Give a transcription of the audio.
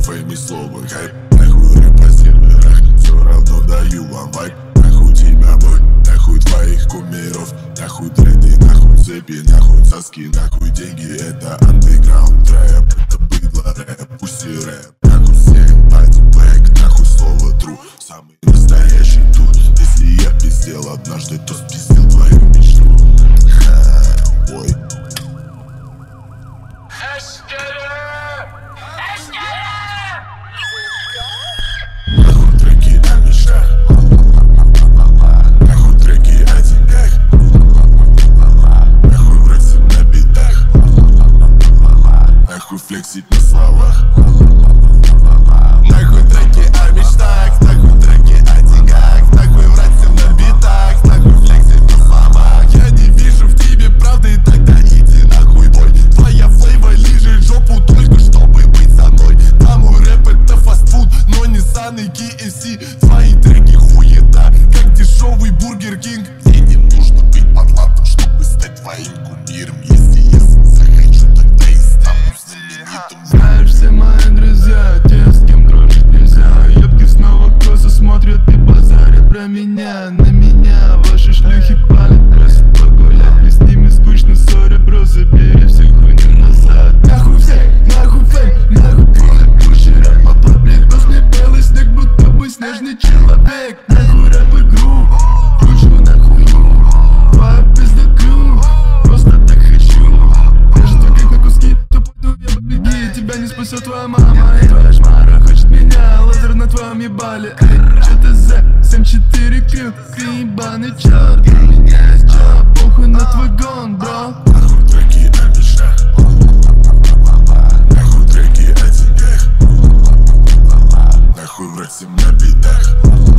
фейм и слово хайп. Нахуй рэп на серверах, все равно даю вам вайп. Нахуй тебя бой, нахуй твоих кумиров. Нахуй треды, нахуй цепи, нахуй соски, нахуй деньги. Это андеграунд рэп, это быдло рэп, пусть и рэп. Нахуй всех бати бэк, нахуй слово true. Самый настоящий тут. Если я пиздел однажды, то спиздил твою мечту. Ой. Нахуй треки о мечтах, нахуй треки о деньгах, нахуй врать всем на битах, нахуй флексить на словах. Нахуй треки о мечтах, нахуй треки о деньгах, нахуй врать всем на битах, нахуй флексить на словах. Я не вижу в тебе правды, тогда иди нахуй бой. Твоя флейва лижет жопу только чтобы быть со мной. Да, мой рэп это фастфуд, но не саный KFC. Твои треки хуета, как дешевый Бургер Кинг. Мне не нужно быть подлатом, чтобы стать твоим кумиром. Если захочу, тогда и стану знаменитым. Знаешь, все мои друзья, те, с кем дружить нельзя. Ебки снова косо смотрят и базарят про меня. На меня ваши шлюхи палят, просят погулять. Мне с ними скучно, сори, бро, забери всю хуйню назад. Нахуй всех, нахуй фейм, нахуй полы пуши рэп. Моблин, красный белый снег, будто бы снежный человек. Нахуй рэп-игру, кручу на хую. Твоя пизда крю, просто так хочу. Режет твой как на куски, то пойду я побеги. Тебя не спасет твоя мама, и твоя шмара хочет меня. Лазер на твоем ебале, эй, чё ты за 7-4 крю, ты ебаный черт. Для меня есть чё, похуй на твой гон, бро. Нахуй треки о мечтах, нахуй треки о деньгах, нахуй врать всем на битах.